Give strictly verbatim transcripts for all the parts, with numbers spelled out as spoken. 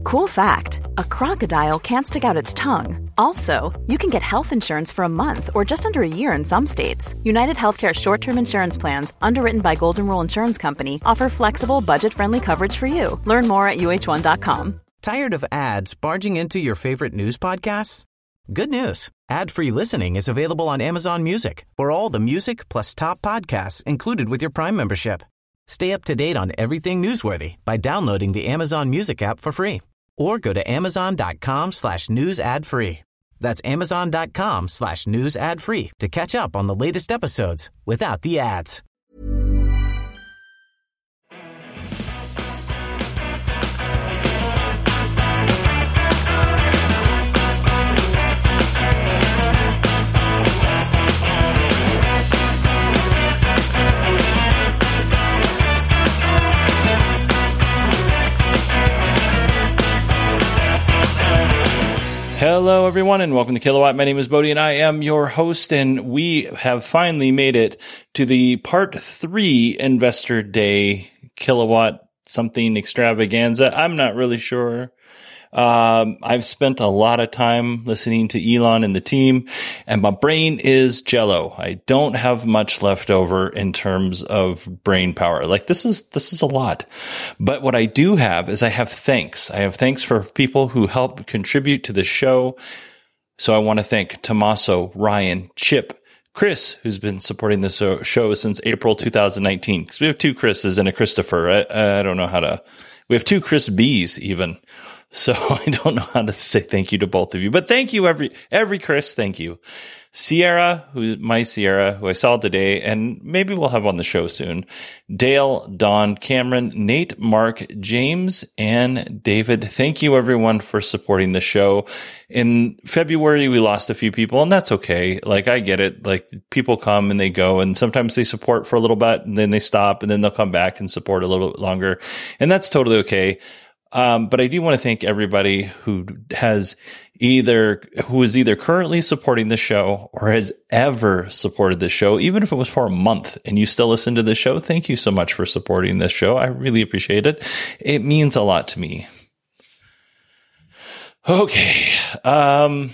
Cool fact, a crocodile can't stick out its tongue. Also, you can get health insurance for a month or just under a year in some states. United Healthcare short-term insurance plans, underwritten by Golden Rule Insurance Company, offer flexible, budget-friendly coverage for you. Learn more at U H one dot com. Tired of ads barging into your favorite news podcasts? Good news. Ad-free listening is available on Amazon Music for all the music plus top podcasts included with your Prime membership. Stay up to date on everything newsworthy by downloading the Amazon Music app for free or go to amazon.com slash news ad free. That's amazon.com slash news ad free to catch up on the latest episodes without the ads. Hello, everyone, and welcome to Kilowatt. My name is Bodie, and I am your host, and we have finally made it to the part three Investor Day Kilowatt something extravaganza. I'm not really sure. Um, I've spent a lot of time listening to Elon and the team, and my brain is jello. I don't have much left over in terms of brain power. Like this is, this is a lot. But what I do have is I have thanks. I have thanks for people who help contribute to the show. So I want to thank Tommaso, Ryan, Chip, Chris, who's been supporting this show since April two thousand nineteen. Because we have two Chris's and a Christopher. I, I don't know how to, we have two Chris B's even. So I don't know how to say thank you to both of you, but thank you every, every Chris. Thank you. Sierra, who, my Sierra, who I saw today, and maybe we'll have on the show soon. Dale, Don, Cameron, Nate, Mark, James, and David. Thank you everyone for supporting the show. In February, we lost a few people, and that's okay. Like, I get it. Like, people come and they go, and sometimes they support for a little bit, and then they stop, and then they'll come back and support a little bit longer. And that's totally okay. Um, but I do want to thank everybody who has either, who is either currently supporting the show or has ever supported the show, even if it was for a month and you still listen to the show. Thank you so much for supporting this show. I really appreciate it. It means a lot to me. Okay. Um,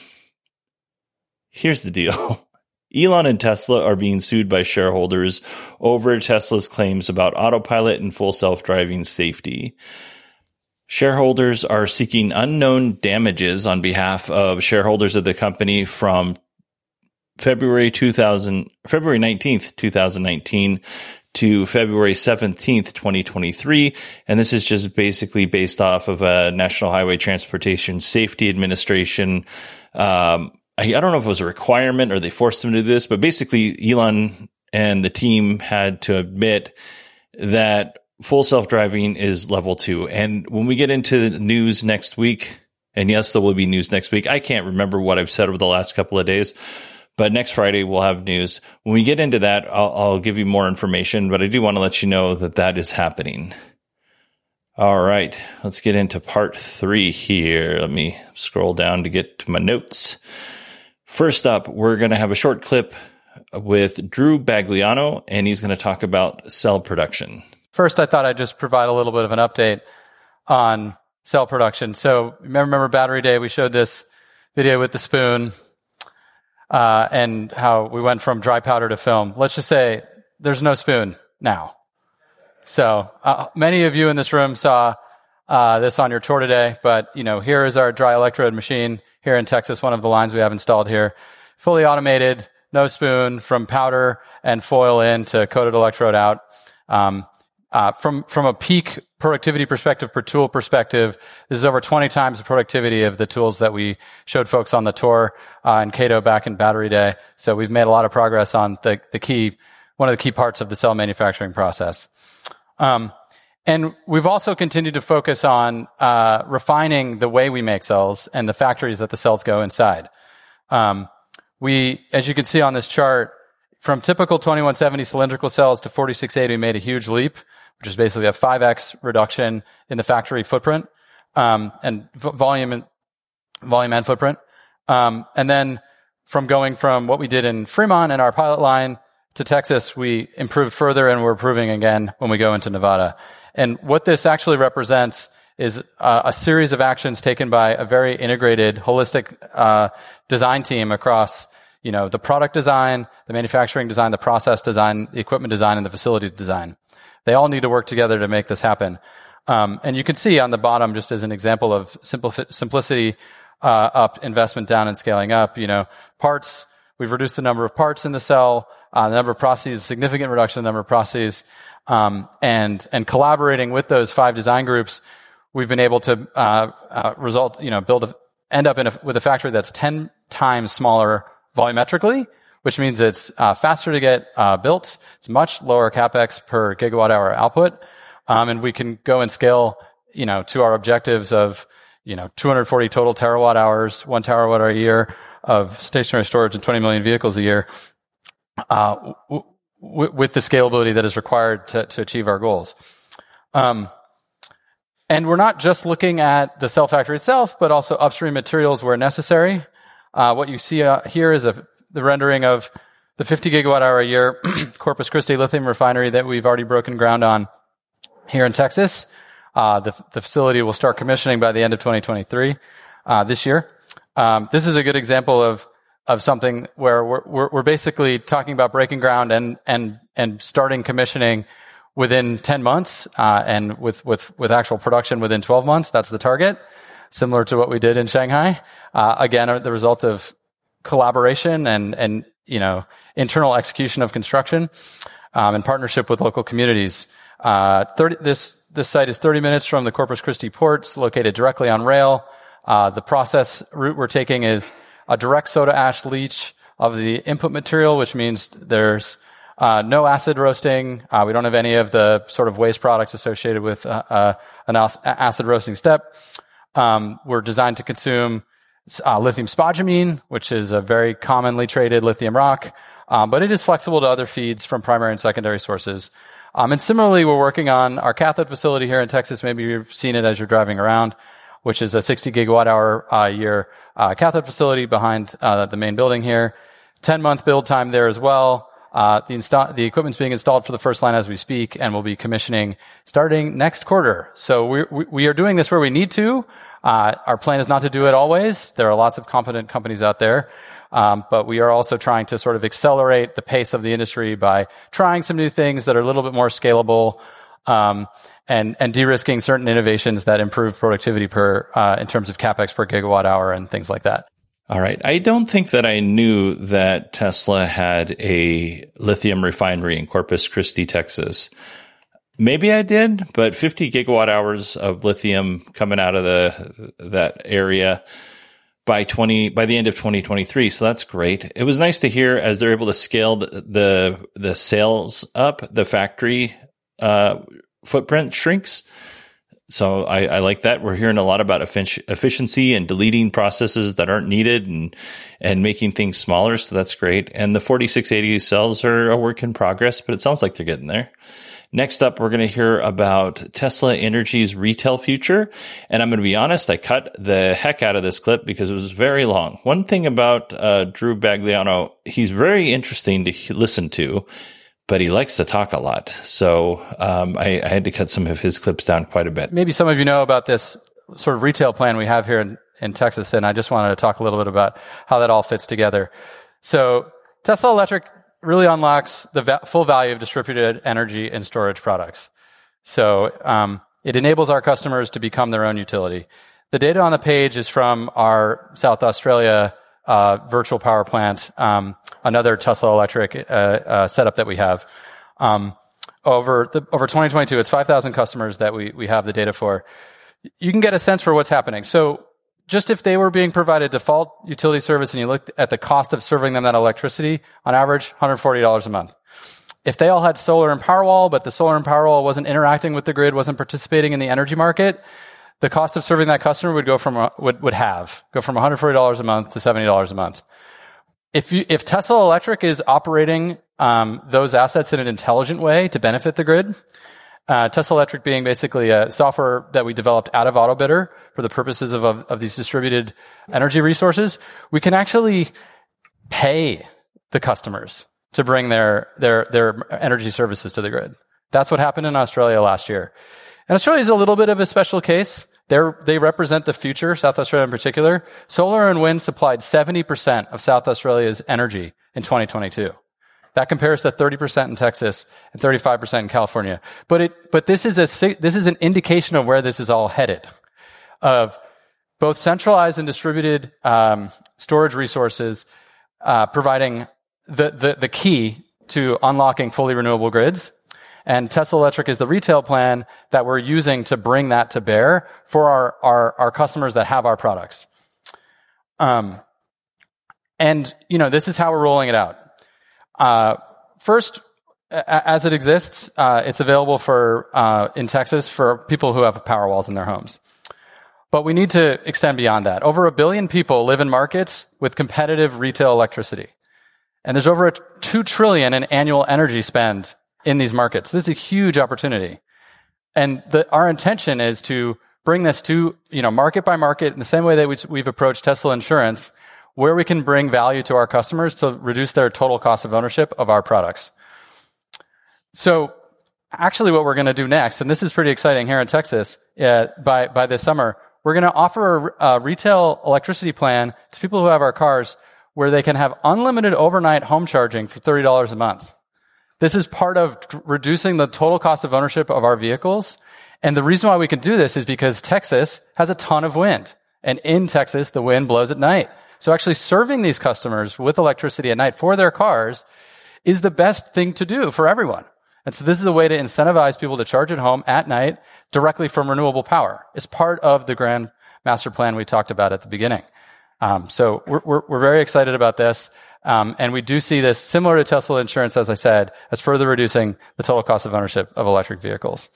here's the deal. Elon and Tesla are being sued by shareholders over Tesla's claims about autopilot and full self-driving safety. Shareholders are seeking unknown damages on behalf of shareholders of the company from February two thousand, February nineteenth, twenty nineteen to February seventeenth, twenty twenty-three. And this is just basically based off of a National Highway Transportation Safety Administration. Um, I, I don't know if it was a requirement or they forced them to do this, but basically Elon and the team had to admit that full self-driving is level two. And when we get into the news next week, and yes, there will be news next week. I can't remember what I've said over the last couple of days, but next Friday we'll have news. When we get into that, I'll, I'll give you more information, but I do want to let you know that that is happening. All right, let's get into part three here. Let me scroll down to get to my notes. First up, we're going to have a short clip with Drew Bagliano, and he's going to talk about cell production. First, I thought I'd just provide a little bit of an update on cell production. So remember Battery Day, we showed this video with the spoon uh, and how we went from dry powder to film. Let's just say there's no spoon now. So uh, many of you in this room saw uh, this on your tour today, but you know, here is our dry electrode machine here in Texas, one of the lines we have installed here. Fully automated, no spoon, from powder and foil in to coated electrode out. Um, Uh, from, from a peak productivity perspective, per tool perspective, this is over twenty times the productivity of the tools that we showed folks on the tour, uh, in Cato back in Battery Day. So we've made a lot of progress on the, the key, one of the key parts of the cell manufacturing process. Um, and we've also continued to focus on, uh, refining the way we make cells and the factories that the cells go inside. Um, we, as you can see on this chart, from typical twenty-one seventy cylindrical cells to forty-six eighty, we made a huge leap, which is basically a five x reduction in the factory footprint, um, and v- volume and volume and footprint. Um, and then from going from what we did in Fremont in our pilot line to Texas, we improved further, and we're improving again when we go into Nevada. And what this actually represents is uh, a series of actions taken by a very integrated, holistic uh, design team across, you know, the product design, the manufacturing design, the process design, the equipment design, and the facility design. They all need to work together to make this happen. Um, and you can see on the bottom, just as an example of simpli- simplicity uh, up, investment down, and scaling up, you know, parts, we've reduced the number of parts in the cell, uh, the number of processes, significant reduction in the number of processes, um, and and collaborating with those five design groups, we've been able to uh, uh, result, you know, build a, end up in a, with a factory that's ten times smaller volumetrically, which means it's uh, faster to get uh, built. It's much lower capex per gigawatt hour output, um, and we can go and scale, you know, to our objectives of, you know, two hundred forty total terawatt hours, one terawatt hour a year of stationary storage, and twenty million vehicles a year, uh, w- w- with the scalability that is required to, to achieve our goals. Um, and we're not just looking at the cell factory itself, but also upstream materials where necessary. Uh, what you see uh, here is a, the rendering of the fifty gigawatt hour a year Corpus Christi lithium refinery that we've already broken ground on here in Texas. Uh, the, the facility will start commissioning by the end of twenty twenty-three, uh, this year. Um, this is a good example of of something where we're, we're, we're basically talking about breaking ground and and and starting commissioning within ten months, uh, and with with with actual production within twelve months. That's the target, similar to what we did in Shanghai. Uh, again, the result of collaboration and and you know internal execution of construction, um, in partnership with local communities. Uh, thirty this this site is thirty minutes from the Corpus Christi port. It's located directly on rail. Uh, the process route we're taking is a direct soda ash leach of the input material, which means there's uh, no acid roasting. Uh, we don't have any of the sort of waste products associated with uh, uh, an acid roasting step. Um, we're designed to consume uh, lithium spodumene, which is a very commonly traded lithium rock, um, but it is flexible to other feeds from primary and secondary sources. Um, and similarly, we're working on our cathode facility here in Texas. Maybe you've seen it as you're driving around, which is a sixty gigawatt hour a uh, year uh, cathode facility behind uh, the main building here. ten month build time there as well. Uh, the insta- the equipment's being installed for the first line as we speak, and we'll be commissioning starting next quarter. So we we are doing this where we need to. Uh, our plan is not to do it always. There are lots of competent companies out there. Um, but we are also trying to sort of accelerate the pace of the industry by trying some new things that are a little bit more scalable, um, and, and de-risking certain innovations that improve productivity per, uh, in terms of capex per gigawatt hour and things like that. All right. I don't think that I knew that Tesla had a lithium refinery in Corpus Christi, Texas. Maybe I did, but fifty gigawatt hours of lithium coming out of the that area by twenty by the end of twenty twenty-three. So that's great. It was nice to hear as they're able to scale the the, the sales up, the factory uh, footprint shrinks. So I, I like that. We're hearing a lot about efficiency and deleting processes that aren't needed and and making things smaller. So that's great. And the forty-six eighty cells are a work in progress, but it sounds like they're getting there. Next up, we're going to hear about Tesla Energy's retail future. And I'm going to be honest, I cut the heck out of this clip because it was very long. One thing about uh, Drew Bagliano, he's very interesting to listen to, but he likes to talk a lot. So um, I, I had to cut some of his clips down quite a bit. Maybe some of you know about this sort of retail plan we have here in, in Texas, and I just wanted to talk a little bit about how that all fits together. So Tesla Electric really unlocks the va- full value of distributed energy and storage products. So um, it enables our customers to become their own utility. The data on the page is from our South Australia uh, virtual power plant, um, another Tesla Electric uh, uh, setup that we have. Um, over the, over twenty twenty-two, it's five thousand customers that we we have the data for. You can get a sense for what's happening. So just if they were being provided default utility service and you looked at the cost of serving them that electricity, on average, one hundred forty dollars a month. If they all had solar and Powerwall, but the solar and Powerwall wasn't interacting with the grid, wasn't participating in the energy market, the cost of serving that customer would go from, would, would have, go from one hundred forty dollars a month to seventy dollars a month. If you, if Tesla Electric is operating, um, those assets in an intelligent way to benefit the grid, Uh, Tesla Electric being basically a software that we developed out of AutoBidder for the purposes of, of, of these distributed energy resources, we can actually pay the customers to bring their, their, their energy services to the grid. That's what happened in Australia last year. And Australia is a little bit of a special case. They're, they represent the future, South Australia in particular. Solar and wind supplied seventy percent of South Australia's energy in twenty twenty-two. That compares to thirty percent in Texas and thirty-five percent in California. But it, but this is a, this is an indication of where this is all headed, of both centralized and distributed um, storage resources uh, providing the, the the key to unlocking fully renewable grids. And Tesla Electric is the retail plan that we're using to bring that to bear for our our, our customers that have our products. Um, and you know, this is how we're rolling it out. Uh, first, a- as it exists, uh, it's available for uh, in Texas for people who have power walls in their homes. But we need to extend beyond that. Over a billion people live in markets with competitive retail electricity. And there's over a two trillion in annual energy spend in these markets. This is a huge opportunity. And the, our intention is to bring this to, you know, market by market in the same way that we, we've approached Tesla Insurance, where we can bring value to our customers to reduce their total cost of ownership of our products. So actually what we're going to do next, and this is pretty exciting here in Texas, uh, by, by this summer, we're going to offer a, a retail electricity plan to people who have our cars where they can have unlimited overnight home charging for thirty dollars a month. This is part of t- reducing the total cost of ownership of our vehicles. And the reason why we can do this is because Texas has a ton of wind. And in Texas, the wind blows at night. So actually serving these customers with electricity at night for their cars is the best thing to do for everyone. And so this is a way to incentivize people to charge at home at night directly from renewable power. It's part of the grand master plan we talked about at the beginning. Um, so we're, we're, we're very excited about this. Um, and we do see this similar to Tesla Insurance, as I said, as further reducing the total cost of ownership of electric vehicles.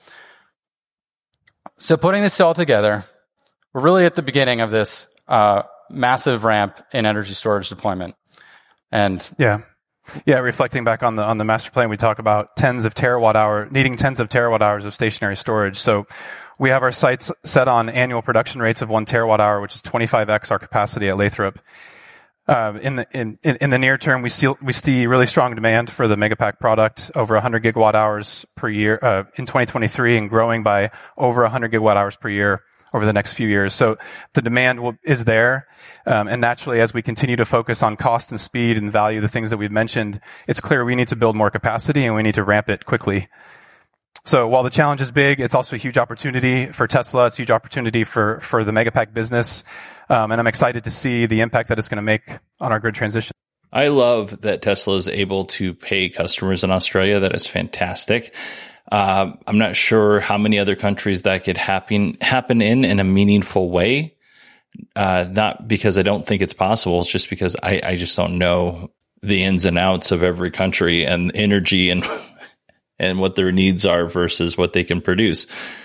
So putting this all together, we're really at the beginning of this uh, massive ramp in energy storage deployment. And yeah. Yeah, reflecting back on the on the master plan, we talk about tens of terawatt hour, needing tens of terawatt hours of stationary storage. So we have our sights set on annual production rates of one terawatt hour, which is twenty-five x our capacity at Lathrop. Uh, in the in, in the near term, we see we see really strong demand for the Megapack product, over one hundred gigawatt hours per year uh, in twenty twenty-three, and growing by over one hundred gigawatt hours per year over the next few years. So the demand will, is there. Um, and naturally, as we continue to focus on cost and speed and value, the things that we've mentioned, it's clear we need to build more capacity and we need to ramp it quickly. So while the challenge is big, it's also a huge opportunity for Tesla. It's a huge opportunity for, for the Megapack business. Um, and I'm excited to see the impact that it's going to make on our grid transition. I love that Tesla is able to pay customers in Australia. That is fantastic. Uh, I'm not sure how many other countries that could happen happen in in a meaningful way. Uh, not because I don't think it's possible. It's just because I, I just don't know the ins and outs of every country and energy and and what their needs are versus what they can produce.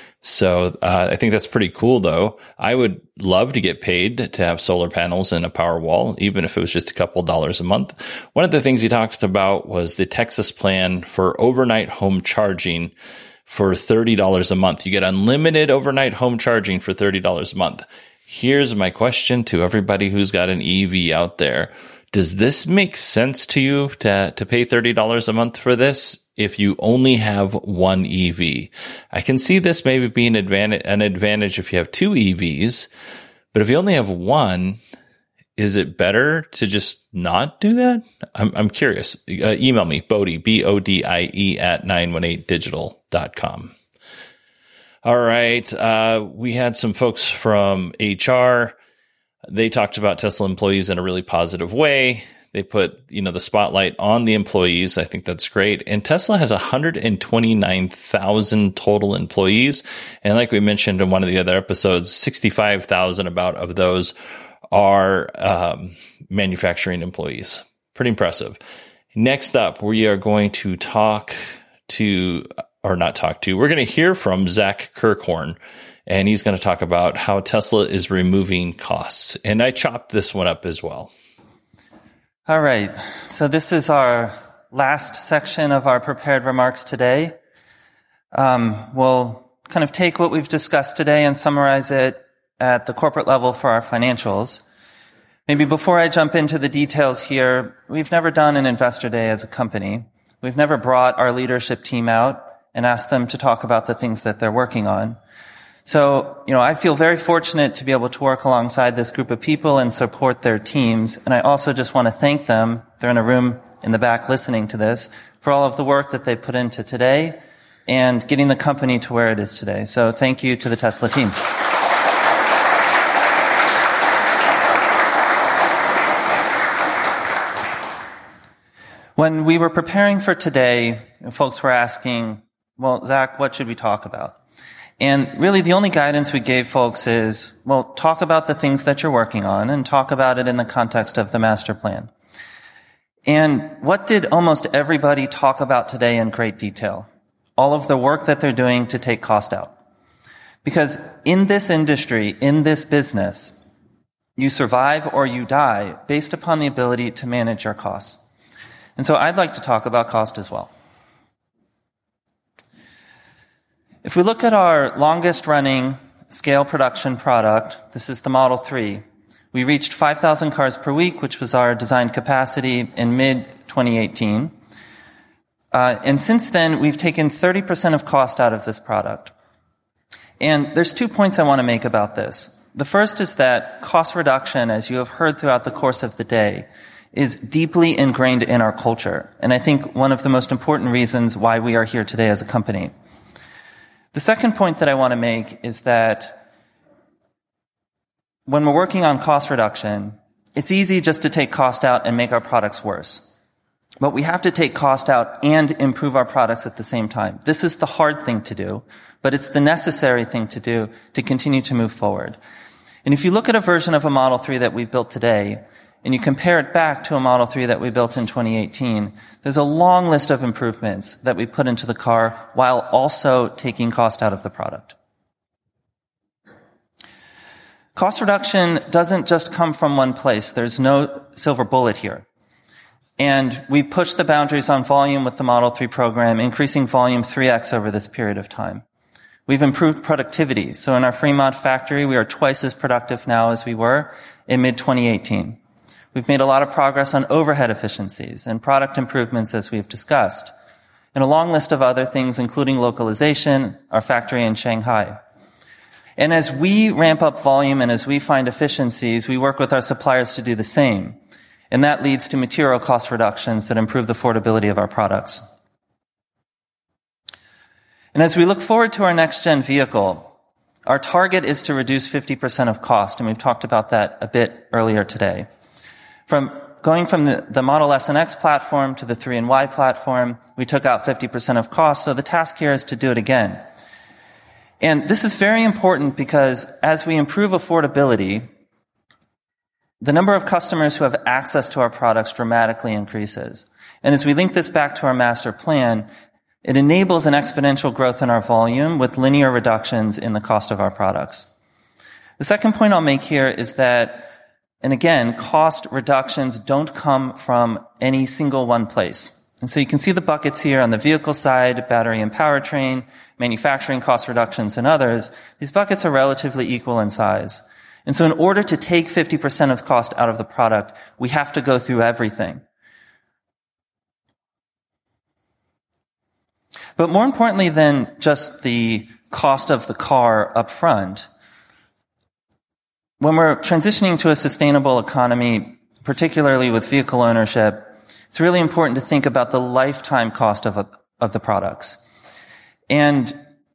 So uh, I think that's pretty cool, though. I would love to get paid to have solar panels and a power wall, even if it was just a couple dollars a month. One of the things he talked about was the Texas plan for overnight home charging for thirty dollars a month. You get unlimited overnight home charging for thirty dollars a month. Here's my question to everybody who's got an E V out there. Does this make sense to you to, to pay thirty dollars a month for this if you only have one E V? I can see this maybe being advantage, an advantage if you have two E Vs, but if you only have one, is it better to just not do that? I'm, I'm curious. Uh, email me, Bodie, B O D I E at nine one eight digital dot com. All right. Uh, we had some folks from H R. They talked about Tesla employees in a really positive way. They put, you know, the spotlight on the employees. I think that's great. And Tesla has one hundred twenty-nine thousand total employees. And like we mentioned in one of the other episodes, sixty-five thousand about of those are um, manufacturing employees. Pretty impressive. Next up, we are going to talk to, or not talk to, we're going to hear from Zach Kirkhorn. And he's going to talk about how Tesla is removing costs. And I chopped this one up as well. All right. So this is our last section of our prepared remarks today. Um, we'll kind of take what we've discussed today and summarize it at the corporate level for our financials. Maybe before I jump into the details here, we've never done an investor day as a company. We've never brought our leadership team out and ask them to talk about the things that they're working on. So, you know, I feel very fortunate to be able to work alongside this group of people and support their teams. And I also just want to thank them. They're in a room in the back listening to this for all of the work that they put into today and getting the company to where it is today. So thank you to the Tesla team. When we were preparing for today, folks were asking, well, Zach, what should we talk about? And really the only guidance we gave folks is, well, talk about the things that you're working on and talk about it in the context of the master plan. And what did almost everybody talk about today in great detail? All of the work that they're doing to take cost out. Because in this industry, in this business, you survive or you die based upon the ability to manage your costs. And so I'd like to talk about cost as well. If we look at our longest running scale production product, this is the Model three, we reached five thousand cars per week, which was our designed capacity in mid twenty eighteen. Uh, and since then, we've taken thirty percent of cost out of this product. And there's two points I want to make about this. The first is that cost reduction, as you have heard throughout the course of the day, is deeply ingrained in our culture. And I think one of the most important reasons why we are here today as a company. The second point that I want to make is that when we're working on cost reduction, it's easy just to take cost out and make our products worse. But we have to take cost out and improve our products at the same time. This is the hard thing to do, but it's the necessary thing to do to continue to move forward. And if you look at a version of a Model three that we built today, and you compare it back to a Model three that we built in twenty eighteen, there's a long list of improvements that we put into the car while also taking cost out of the product. Cost reduction doesn't just come from one place. There's no silver bullet here. And we pushed the boundaries on volume with the Model three program, increasing volume three x over this period of time. We've improved productivity. So in our Fremont factory, we are twice as productive now as we were in mid twenty eighteen. We've made a lot of progress on overhead efficiencies and product improvements, as we've discussed, and a long list of other things, including localization, our factory in Shanghai. And as we ramp up volume and as we find efficiencies, we work with our suppliers to do the same. And that leads to material cost reductions that improve the affordability of our products. And as we look forward to our next-gen vehicle, our target is to reduce fifty percent of cost, and we've talked about that a bit earlier today. From going from the, the Model S and X platform to the three and Y platform, we took out fifty percent of cost, so the task here is to do it again. And this is very important because as we improve affordability, the number of customers who have access to our products dramatically increases. And as we link this back to our master plan, it enables an exponential growth in our volume with linear reductions in the cost of our products. The second point I'll make here is that, and again, cost reductions don't come from any single one place. And so you can see the buckets here on the vehicle side, battery and powertrain, manufacturing cost reductions, and others. These buckets are relatively equal in size. And so in order to take fifty percent of cost out of the product, we have to go through everything. But more importantly than just the cost of the car up front, when we're transitioning to a sustainable economy, particularly with vehicle ownership, it's really important to think about the lifetime cost of, a, of the products. And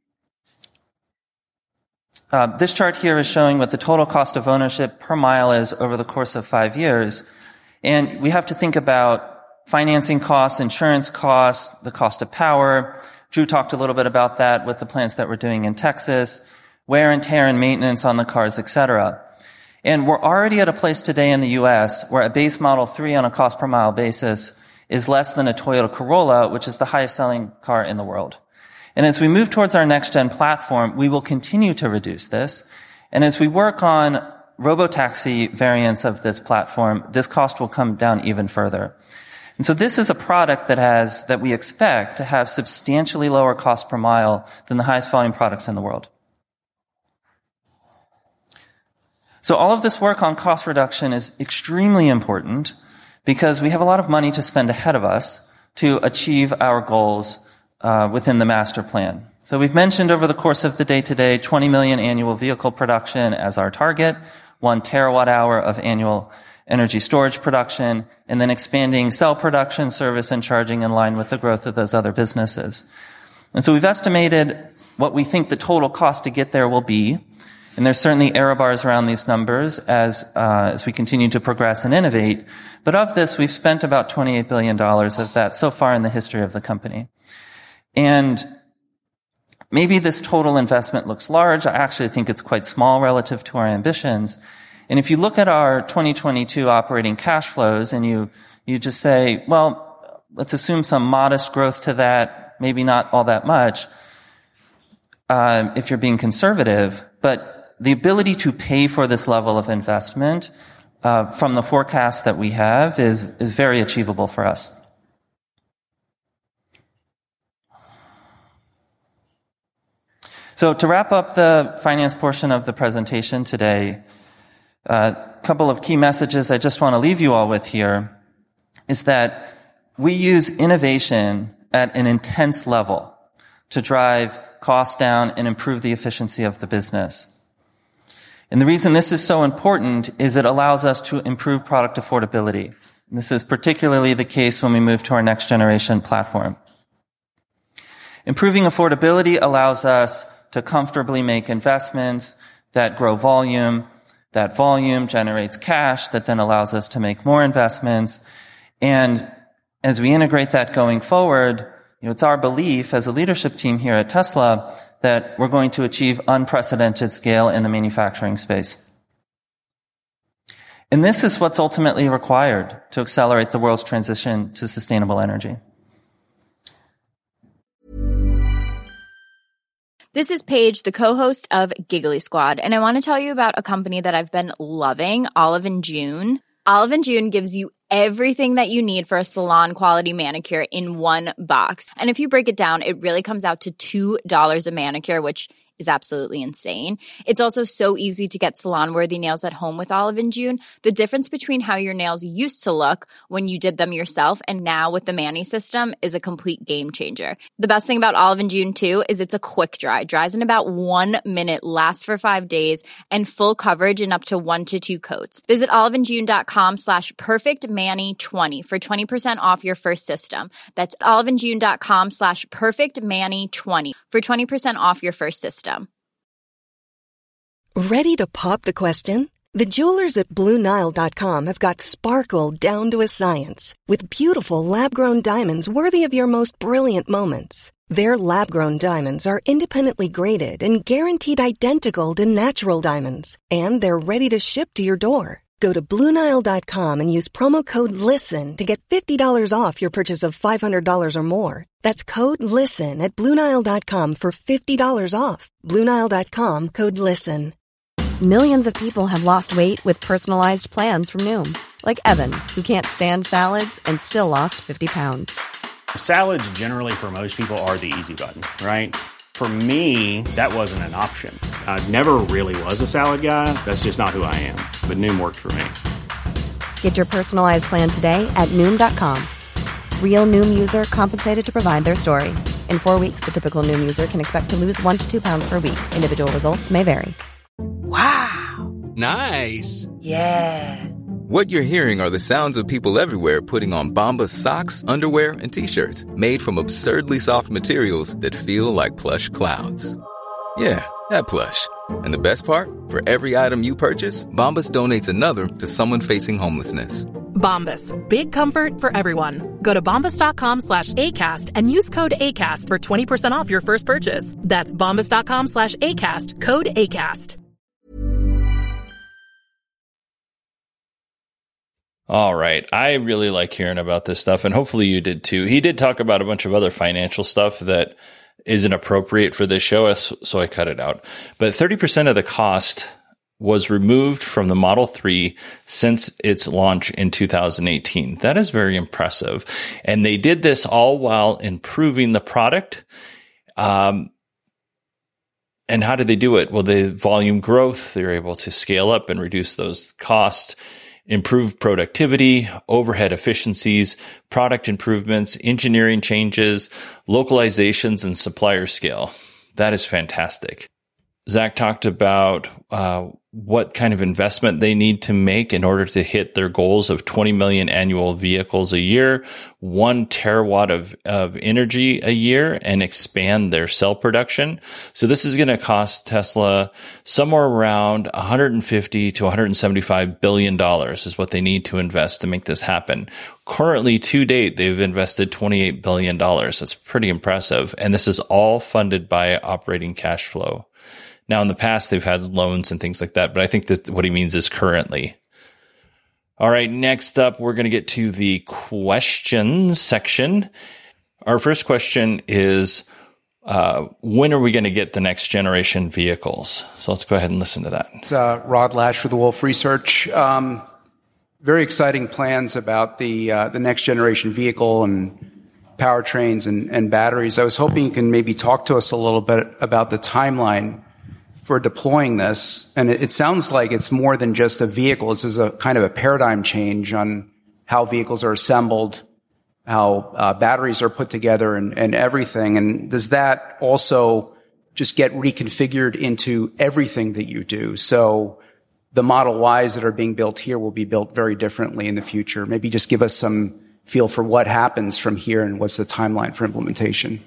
uh, this chart here is showing what the total cost of ownership per mile is over the course of five years. And we have to think about financing costs, insurance costs, the cost of power. Drew talked a little bit about that with the plants that we're doing in Texas, wear and tear and maintenance on the cars, et cetera. And we're already at a place today in the U S where a base Model three on a cost per mile basis is less than a Toyota Corolla, which is the highest selling car in the world. And as we move towards our next-gen platform, we will continue to reduce this. And as we work on robotaxi variants of this platform, this cost will come down even further. And so this is a product that has, that we expect to have substantially lower cost per mile than the highest volume products in the world. So all of this work on cost reduction is extremely important because we have a lot of money to spend ahead of us to achieve our goals uh, within the master plan. So we've mentioned over the course of the day today twenty million annual vehicle production as our target, one terawatt hour of annual energy storage production, and then expanding cell production, service, and charging in line with the growth of those other businesses. And so we've estimated what we think the total cost to get there will be. And there's certainly error bars around these numbers as uh, as we continue to progress and innovate. But of this, we've spent about twenty-eight billion dollars of that so far in the history of the company. And maybe this total investment looks large. I actually think it's quite small relative to our ambitions. And if you look at our twenty twenty-two operating cash flows and you you just say, well, let's assume some modest growth to that, maybe not all that much, uh, if you're being conservative, but the ability to pay for this level of investment uh, from the forecast that we have is is very achievable for us. So to wrap up the finance portion of the presentation today, a uh, couple of key messages I just want to leave you all with here is that we use innovation at an intense level to drive costs down and improve the efficiency of the business. And the reason this is so important is it allows us to improve product affordability. And this is particularly the case when we move to our next generation platform. Improving affordability allows us to comfortably make investments that grow volume. That volume generates cash that then allows us to make more investments. And as we integrate that going forward, you know, it's our belief as a leadership team here at Tesla that we're going to achieve unprecedented scale in the manufacturing space. And this is what's ultimately required to accelerate the world's transition to sustainable energy. This is Paige, the co-host of Giggly Squad, and I want to tell you about a company that I've been loving, Olive and June. Olive and June gives you everything that you need for a salon-quality manicure in one box. And if you break it down, it really comes out to two dollars a manicure, which is absolutely insane. It's also so easy to get salon-worthy nails at home with Olive and June. The difference between how your nails used to look when you did them yourself and now with the Mani system is a complete game changer. The best thing about Olive and June, too, is it's a quick dry. Dries in about one minute, lasts for five days, and full coverage in up to one to two coats. Visit oliveandjune.com slash perfectmani20 for twenty percent off your first system. That's oliveandjune.com slash perfectmani20 for twenty percent off your first system. Ready to pop the question? The jewelers at Blue Nile dot com have got sparkle down to a science with beautiful lab-grown diamonds worthy of your most brilliant moments. Their lab-grown diamonds are independently graded and guaranteed identical to natural diamonds, and they're ready to ship to your door. Go to Blue Nile dot com and use promo code LISTEN to get fifty dollars off your purchase of five hundred dollars or more. That's code LISTEN at Blue Nile dot com for fifty dollars off. Blue Nile dot com, code LISTEN. Millions of people have lost weight with personalized plans from Noom. Like Evan, who can't stand salads and still lost fifty pounds. Salads generally for most people are the easy button, right? For me, that wasn't an option. I never really was a salad guy. That's just not who I am. But Noom worked for me. Get your personalized plan today at Noom dot com. Real Noom user compensated to provide their story. In four weeks, the typical Noom user can expect to lose one to two pounds per week. Individual results may vary. Wow. Nice. Yeah. What you're hearing are the sounds of people everywhere putting on Bombas socks, underwear, and T-shirts made from absurdly soft materials that feel like plush clouds. Yeah, that plush. And the best part? For every item you purchase, Bombas donates another to someone facing homelessness. Bombas. Big comfort for everyone. Go to bombas.com slash ACAST and use code ACAST for twenty percent off your first purchase. That's bombas.com slash ACAST. Code ACAST. All right. I really like hearing about this stuff, and hopefully you did too. He did talk about a bunch of other financial stuff that isn't appropriate for this show, so I cut it out. But thirty percent of the cost was removed from the Model three since its launch in two thousand eighteen. That is very impressive. And they did this all while improving the product. Um, and how did they do it? Well, the volume growth, they were able to scale up and reduce those costs. improved productivity, overhead efficiencies, product improvements, engineering changes, localizations, and supplier scale. That is fantastic. Zach talked about uh, what kind of investment they need to make in order to hit their goals of twenty million annual vehicles a year, one terawatt of, of energy a year, and expand their cell production. So this is going to cost Tesla somewhere around one hundred fifty to one hundred seventy-five billion dollars is what they need to invest to make this happen. Currently, to date, they've invested twenty-eight billion dollars. That's pretty impressive. And this is all funded by operating cash flow. Now, in the past, they've had loans and things like that, but I think that what he means is currently. All right, next up, we're going to get to the questions section. Our first question is, uh, when are we going to get the next generation vehicles? So let's go ahead and listen to that. It's uh, Rod Lash with the Wolf Research. Um, very exciting plans about the uh, the next generation vehicle and powertrains and, and batteries. I was hoping you can maybe talk to us a little bit about the timeline for deploying this. And it, it sounds like it's more than just a vehicle. This is a kind of a paradigm change on how vehicles are assembled, how uh, batteries are put together, and, and everything. And does that also just get reconfigured into everything that you do? So the Model Ys that are being built here will be built very differently in the future. Maybe just give us some feel for what happens from here and what's the timeline for implementation.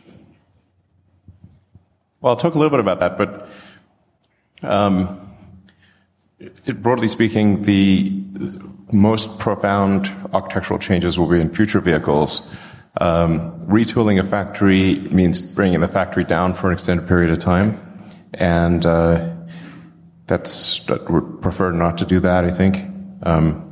Well, I'll talk a little bit about that, but Um, it, broadly speaking, the most profound architectural changes will be in future vehicles. Um, retooling a factory means bringing the factory down for an extended period of time, and uh, that's that would prefer not to do that, I think. Um,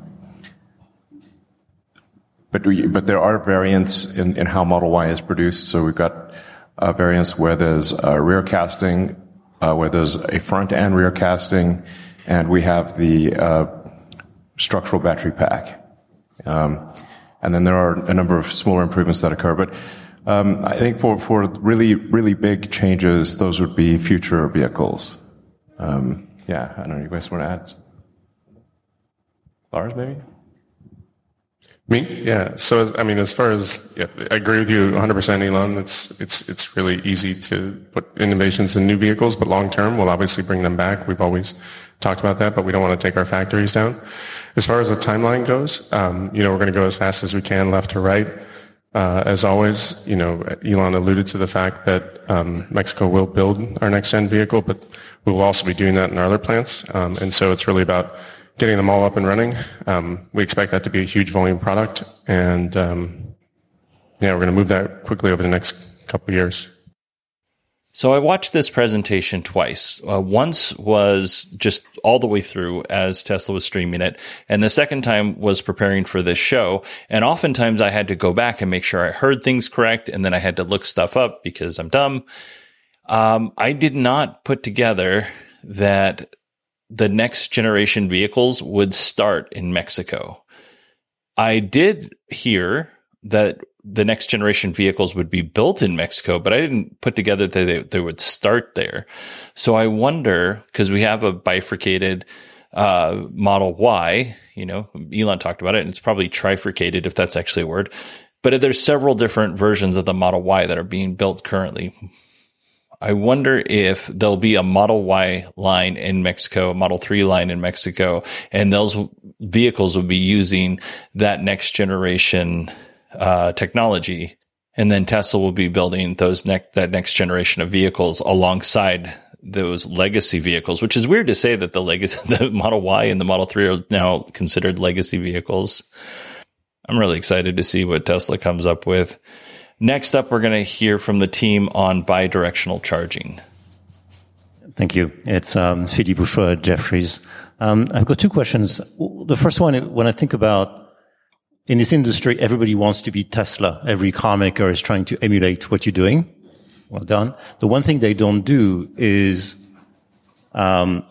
but we, but there are variants in, in how Model Y is produced. So we've got uh, variants where there's uh, rear casting, Uh, where there's a front and rear casting, and we have the uh, structural battery pack. Um, and then there are a number of smaller improvements that occur. But um, I think for, for really, really big changes, those would be future vehicles. Um, yeah, I don't know, you guys want to add? Lars, maybe? Me? Yeah. So, I mean, as far as, yeah, I agree with you one hundred percent, Elon. It's, it's, it's really easy to put innovations in new vehicles, but long term, we'll obviously bring them back. We've always talked about that, but we don't want to take our factories down. As far as the timeline goes, um, you know, we're going to go as fast as we can, left to right. Uh, as always, you know, Elon alluded to the fact that, um, Mexico will build our next gen vehicle, but we will also be doing that in our other plants. Um, and so it's really about getting them all up and running. Um, we expect that to be a huge volume product, and um, yeah, we're going to move that quickly over the next couple of years. So I watched this presentation twice. Uh, once was just all the way through as Tesla was streaming it, and the second time was preparing for this show. And oftentimes I had to go back and make sure I heard things correct, and then I had to look stuff up because I'm dumb. Um, I did not put together that the next generation vehicles would start in Mexico. I did hear that the next generation vehicles would be built in Mexico, but I didn't put together that they, they would start there. So I wonder, because we have a bifurcated uh, Model Y, you know, Elon talked about it, and it's probably trifurcated if that's actually a word, but there's several different versions of the Model Y that are being built currently. I wonder if there'll be a Model Y line in Mexico, a Model three line in Mexico, and those vehicles will be using that next generation uh, technology. And then Tesla will be building those ne- that next generation of vehicles alongside those legacy vehicles, which is weird to say that the legacy, the Model Y and the Model three are now considered legacy vehicles. I'm really excited to see what Tesla comes up with. Next up, we're going to hear from the team on bidirectional charging. Thank you. It's um, Philippe Bouchois at Jefferies. Um, I've got two questions. The first one, when I think about in this industry, everybody wants to be Tesla. Every car maker is trying to emulate what you're doing. Well done. The one thing they don't do is um,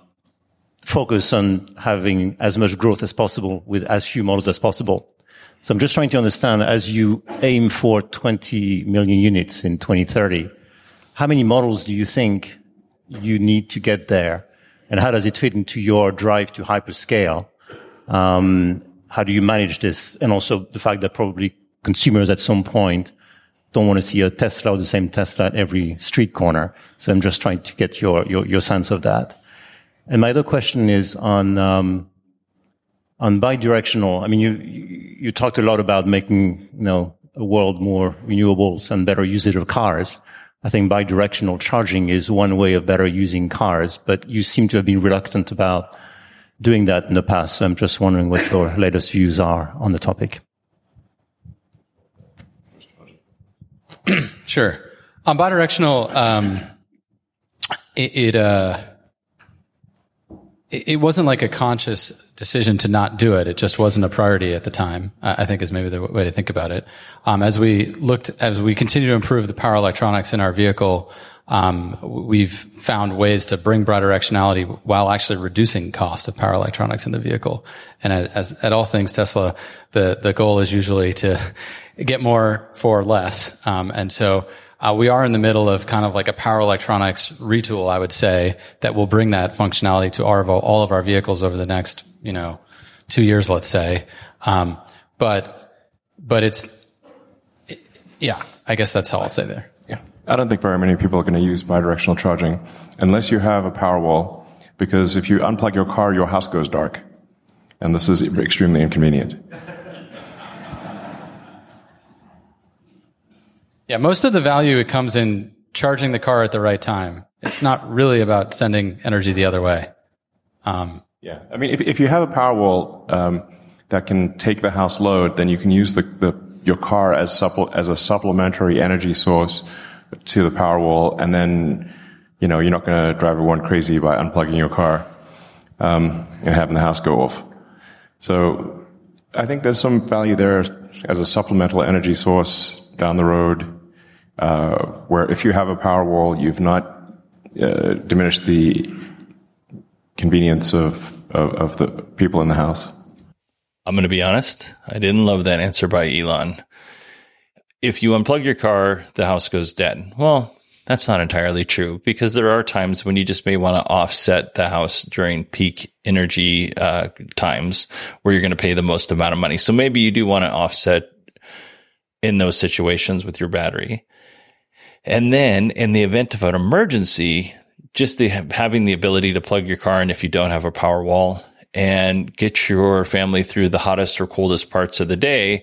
focus on having as much growth as possible with as few models as possible. So I'm just trying to understand, as you aim for twenty million units in twenty thirty, how many models do you think you need to get there? And how does it fit into your drive to hyperscale? Um, how do you manage this? And also the fact that probably consumers at some point don't want to see a Tesla or the same Tesla at every street corner. So I'm just trying to get your, your, your sense of that. And my other question is on, um, on bidirectional. I mean, you, you, you talked a lot about making, you know, a world more renewables and better usage of cars. I think bidirectional charging is one way of better using cars, but you seem to have been reluctant about doing that in the past. So I'm just wondering what your latest views are on the topic. Sure. On bidirectional, um, it, it, uh, it, it wasn't like a conscious decision to not do it. It just wasn't a priority at the time, I think is maybe the way to think about it. Um, as we looked, as we continue to improve the power electronics in our vehicle, um, we've found ways to bring bidirectionality while actually reducing cost of power electronics in the vehicle. And as, as at all things Tesla, the, the goal is usually to get more for less. Um, and so, uh, we are in the middle of kind of like a power electronics retool, I would say, that will bring that functionality to our, all of our vehicles over the next, you know, two years, let's say. Um, but, but it's, it, yeah, I guess that's how I'll say there. Yeah. I don't think very many people are going to use bidirectional charging unless you have a Powerwall, because if you unplug your car, your house goes dark. And this is extremely inconvenient. Yeah, most of the value, it comes in charging the car at the right time. It's not really about sending energy the other way. Um, yeah, I mean, if, if you have a Powerwall um, that can take the house load, then you can use the, the your car as supple, as a supplementary energy source to the Powerwall, and then, you know, you're not going to drive everyone crazy by unplugging your car um, and having the house go off. So I think there's some value there as a supplemental energy source down the road. Uh, where if you have a Powerwall, you've not uh, diminished the convenience of, of, of the people in the house. I'm going to be honest. I didn't love that answer by Elon. If you unplug your car, the house goes dead. Well, that's not entirely true, because there are times when you just may want to offset the house during peak energy uh, times where you're going to pay the most amount of money. So maybe you do want to offset in those situations with your battery. And then in the event of an emergency, just the, having the ability to plug your car in if you don't have a Powerwall and get your family through the hottest or coldest parts of the day,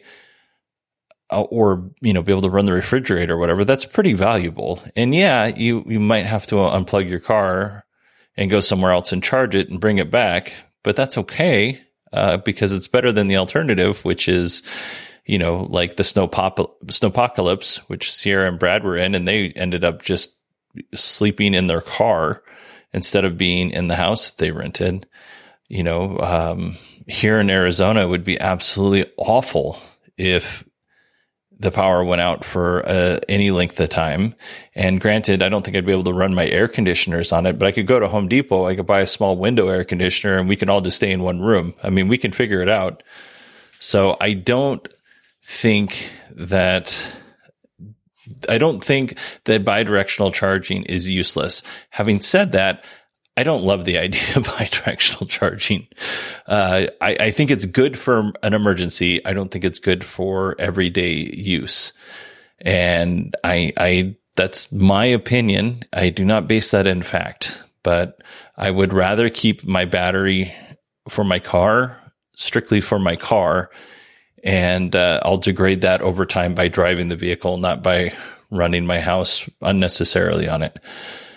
uh, or, you know, be able to run the refrigerator or whatever, that's pretty valuable. And yeah, you, you might have to unplug your car and go somewhere else and charge it and bring it back, but that's okay, uh, because it's better than the alternative, which is, you know, like the snow pop, snowpocalypse, which Sierra and Brad were in, and they ended up just sleeping in their car instead of being in the house that they rented. You know, um, here in Arizona, it would be absolutely awful if the power went out for uh, any length of time. And granted, I don't think I'd be able to run my air conditioners on it, but I could go to Home Depot, I could buy a small window air conditioner, and we can all just stay in one room. I mean, we can figure it out. So I don't think that I don't think that bidirectional charging is useless. Having said that, I don't love the idea of bidirectional charging. Uh, I, I think it's good for an emergency. I don't think it's good for everyday use. And I, I, that's my opinion. I do not base that in fact, but I would rather keep my battery for my car, strictly for my car. And uh, I'll degrade that over time by driving the vehicle, not by running my house unnecessarily on it.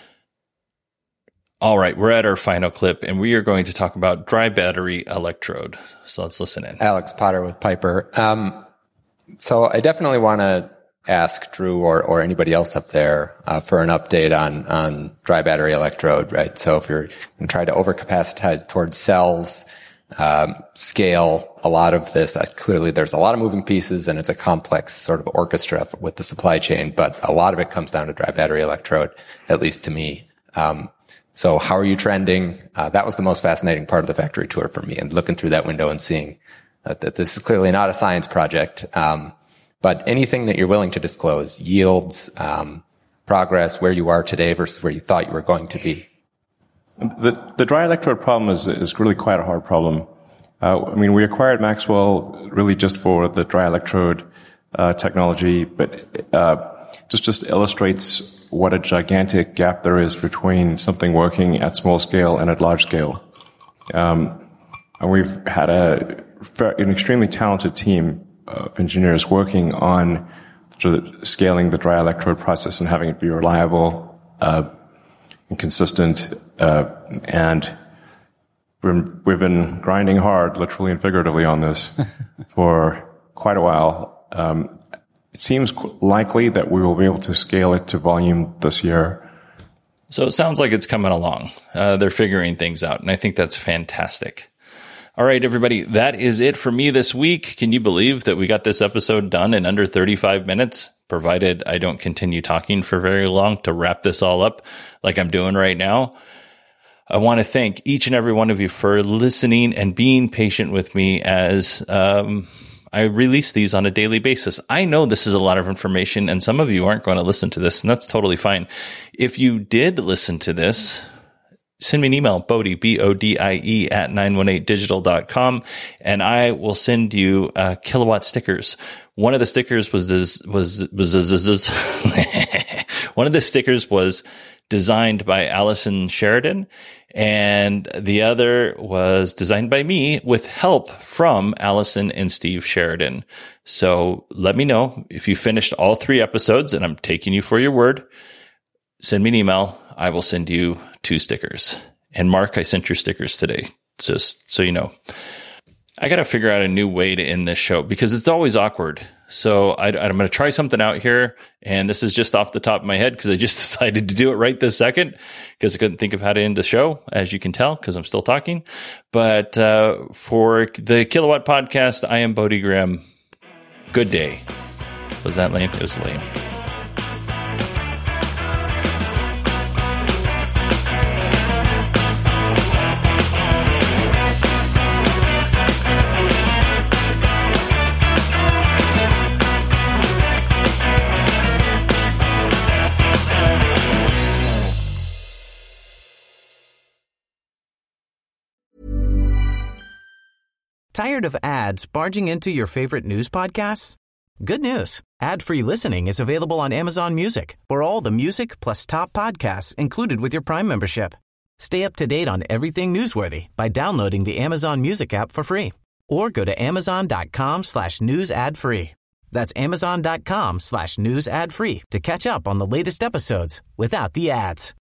All right, we're at our final clip, and we are going to talk about dry battery electrode. So let's listen in. Alex Potter with Piper. Um, so I definitely want to ask Drew or, or anybody else up there uh, for an update on, on dry battery electrode, right? So if you're going to try to overcapacitize towards cells, um, scale a lot of this, uh, clearly there's a lot of moving pieces and it's a complex sort of orchestra with the supply chain, but a lot of it comes down to dry battery electrode, at least to me. Um, So how are you trending? Uh, that was the most fascinating part of the factory tour for me, and looking through that window and seeing that, that this is clearly not a science project. Um, but anything that you're willing to disclose, yields, um, progress, where you are today versus where you thought you were going to be. The, the dry electrode problem is, is really quite a hard problem. Uh, I mean, we acquired Maxwell really just for the dry electrode uh, technology, but uh, just just illustrates what a gigantic gap there is between something working at small scale and at large scale. Um, and we've had a an extremely talented team of engineers working on scaling the dry electrode process and having it be reliable uh, and consistent. Uh, and we've been grinding hard, literally and figuratively, on this for quite a while. Um, it seems likely that we will be able to scale it to volume this year. So it sounds like it's coming along. Uh, they're figuring things out, and I think that's fantastic. All right, everybody, that is it for me this week. Can you believe that we got this episode done in under thirty-five minutes, provided I don't continue talking for very long to wrap this all up like I'm doing right now? I want to thank each and every one of you for listening and being patient with me as um, I release these on a daily basis. I know this is a lot of information, and some of you aren't going to listen to this, and that's totally fine. If you did listen to this, send me an email, Bodie, B O D I E, at nine one eight digital dot com, and I will send you uh, Kilowatt stickers. One of the stickers was this, was was this, this, this. One of the stickers was designed by Allison Sheridan, and the other was designed by me with help from Allison and Steve Sheridan. So let me know if you finished all three episodes, and I'm taking you for your word. Send me an email. I will send you two stickers. And Mark, I sent your stickers today, just so you know. I got to figure out a new way to end this show because it's always awkward. So I, I'm going to try something out here. And this is just off the top of my head because I just decided to do it right this second because I couldn't think of how to end the show, as you can tell, because I'm still talking. But uh, for the Kilowatt Podcast, I am Bodie Graham. Good day. Was that lame? It was lame. Tired of ads barging into your favorite news podcasts? Good news. Ad-free listening is available on Amazon Music for all the music plus top podcasts included with your Prime membership. Stay up to date on everything newsworthy by downloading the Amazon Music app for free or go to amazon.com slash news ad free. That's amazon.com slash news ad free to catch up on the latest episodes without the ads.